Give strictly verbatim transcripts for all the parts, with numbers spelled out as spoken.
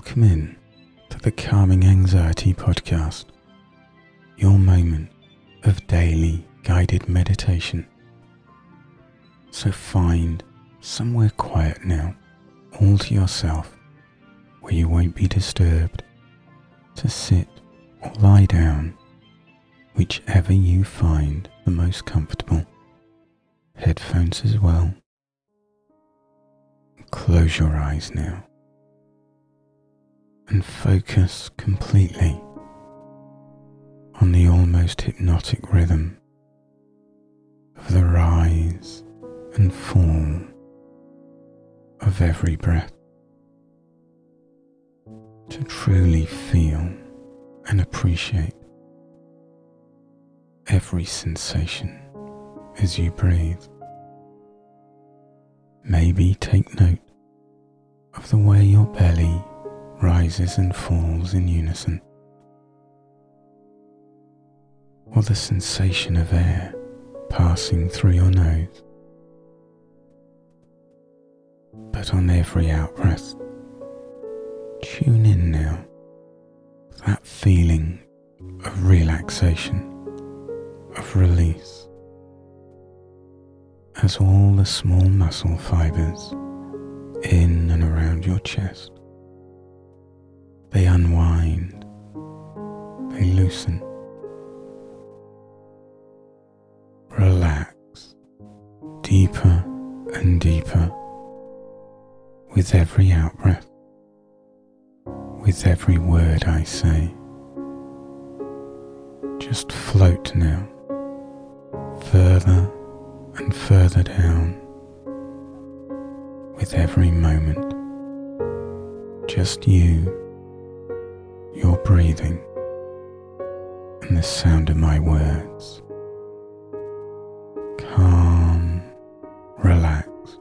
Welcome in to the Calming Anxiety Podcast, your moment of daily guided meditation. So find somewhere quiet now, all to yourself, where you won't be disturbed, to sit or lie down, whichever you find the most comfortable. Headphones as well. Close your eyes now and focus completely on the almost hypnotic rhythm of the rise and fall of every breath, to truly feel and appreciate every sensation as you breathe. Maybe take note of the way your belly rises and falls in unison, or the sensation of air passing through your nose. But on every out-breath, tune in now to that feeling of relaxation, of release, as all the small muscle fibers in and around your chest, they unwind, they loosen. Relax deeper and deeper with every out-breath, with every word I say. Just float now, further and further down, with every moment. Just you, your breathing, and the sound of my words. Calm, relaxed,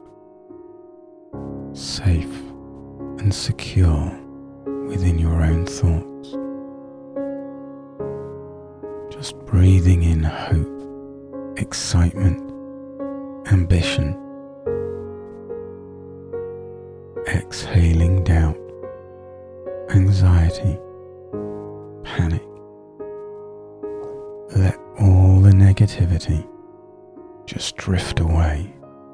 safe and secure within your own thoughts. Just breathing in hope, excitement, ambition. Exhaling doubt, anxiety, panic. Let all the negativity just drift away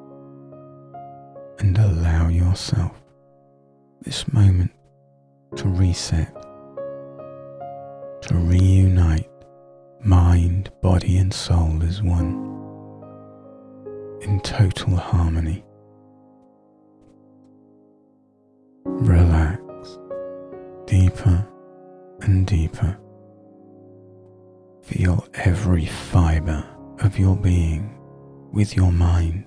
and allow yourself this moment to reset, to reunite mind, body and soul as one, in total harmony. Relax deeper and deeper. Feel every fibre of your being with your mind.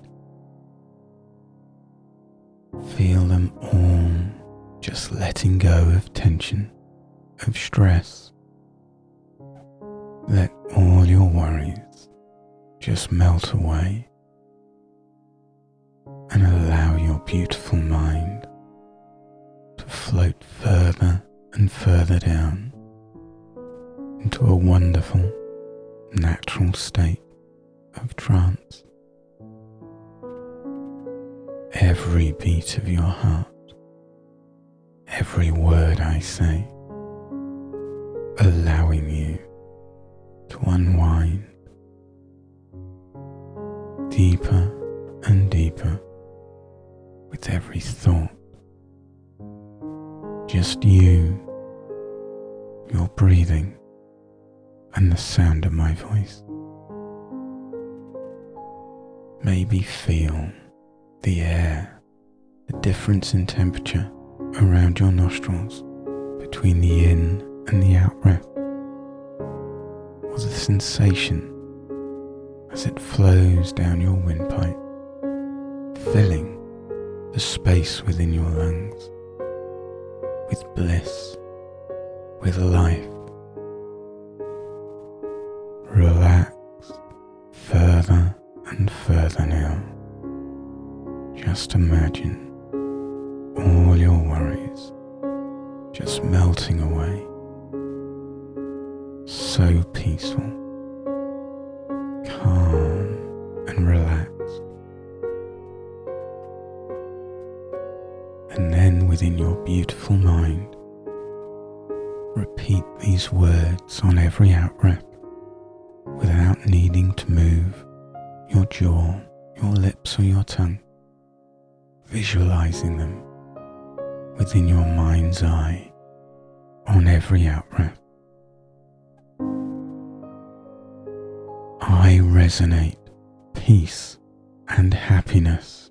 Feel them all just letting go of tension, of stress. Let all your worries just melt away and allow your beautiful mind to float further and further down into a wonderful, natural state of trance. Every beat of your heart, every word I say, allowing you to unwind deeper and deeper with every thought. Just you, your breathing, and the sound of my voice. Maybe feel the air, the difference in temperature around your nostrils between the in and the out breath, or the sensation as it flows down your windpipe, filling the space within your lungs with bliss, with life. Relax further and further now. Just imagine all your worries just melting away. So peaceful, calm and relaxed. And then within your beautiful mind, repeat these words on every out-breath without needing to move your jaw, your lips or your tongue, visualizing them within your mind's eye on every out-breath. I resonate peace and happiness.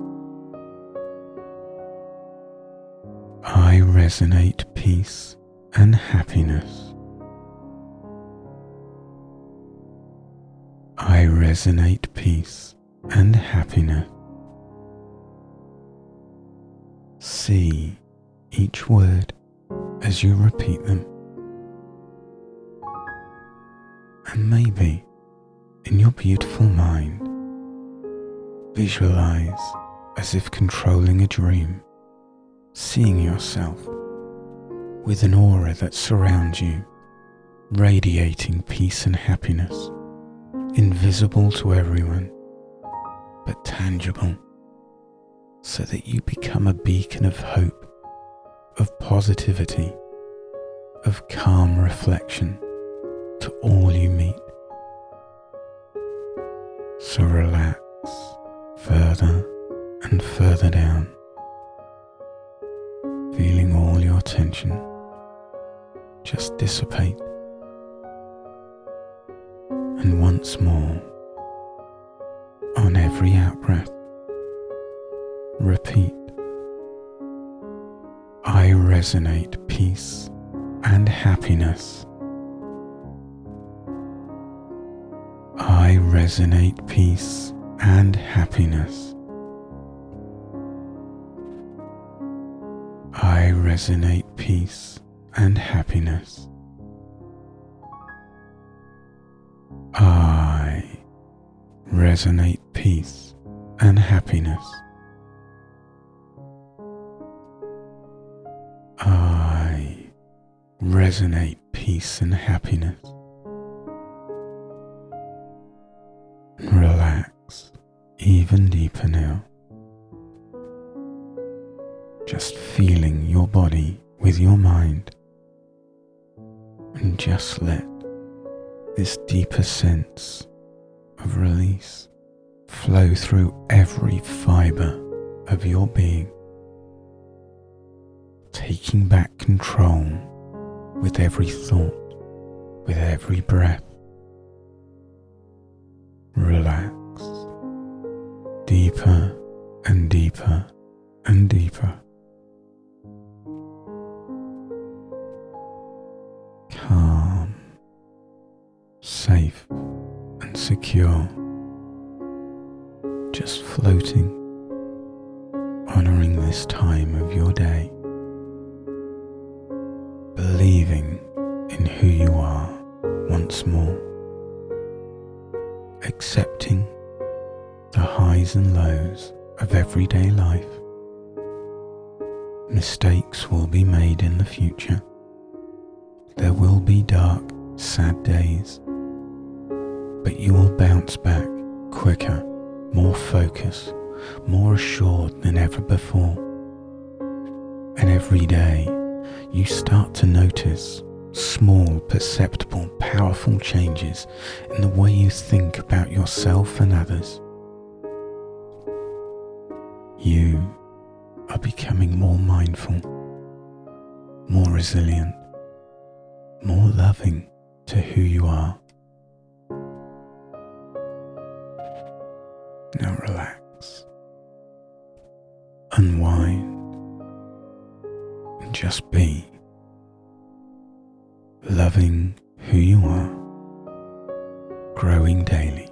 I resonate peace and happiness. I resonate peace and happiness. See each word as you repeat them. And maybe, in your beautiful mind, visualize as if controlling a dream, seeing yourself with an aura that surrounds you, radiating peace and happiness, invisible to everyone, but tangible, so that you become a beacon of hope, of positivity, of calm reflection to all you meet. So relax further and further down, feeling all your tension just dissipate. And once more, on every out-breath, repeat, I resonate peace and happiness. I resonate peace and happiness. I resonate peace and happiness. I resonate peace and happiness. I resonate peace and happiness. Relax even deeper now, just feeling your body with your mind, and just let this deeper sense of release flow through every fibre of your being, taking back control with every thought, with every breath. Relax deeper and deeper and deeper. Calm, safe and secure, just floating, honouring this time of your day, believing in who you are once more, accepting the highs and lows of everyday life. Mistakes will be made in the future. There will be dark, sad days, but you will bounce back quicker, more focused, more assured than ever before. And every day you start to notice small, perceptible, powerful changes in the way you think about yourself and others. You are becoming more mindful, more resilient, more loving to who you are. Now relax, unwind, and just be, loving who you are, growing daily.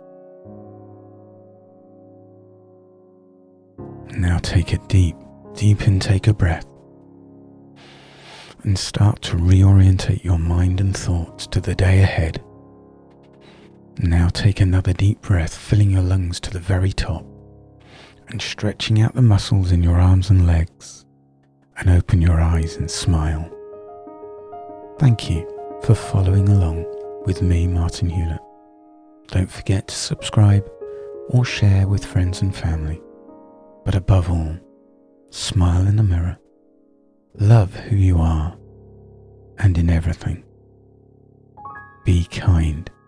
Now take a deep, deep intake of breath and start to reorientate your mind and thoughts to the day ahead. Now take another deep breath, filling your lungs to the very top and stretching out the muscles in your arms and legs, and open your eyes and smile. Thank you for following along with me, Martin Hewlett. Don't forget to subscribe or share with friends and family. But above all, smile in the mirror, love who you are, and in everything. Be kind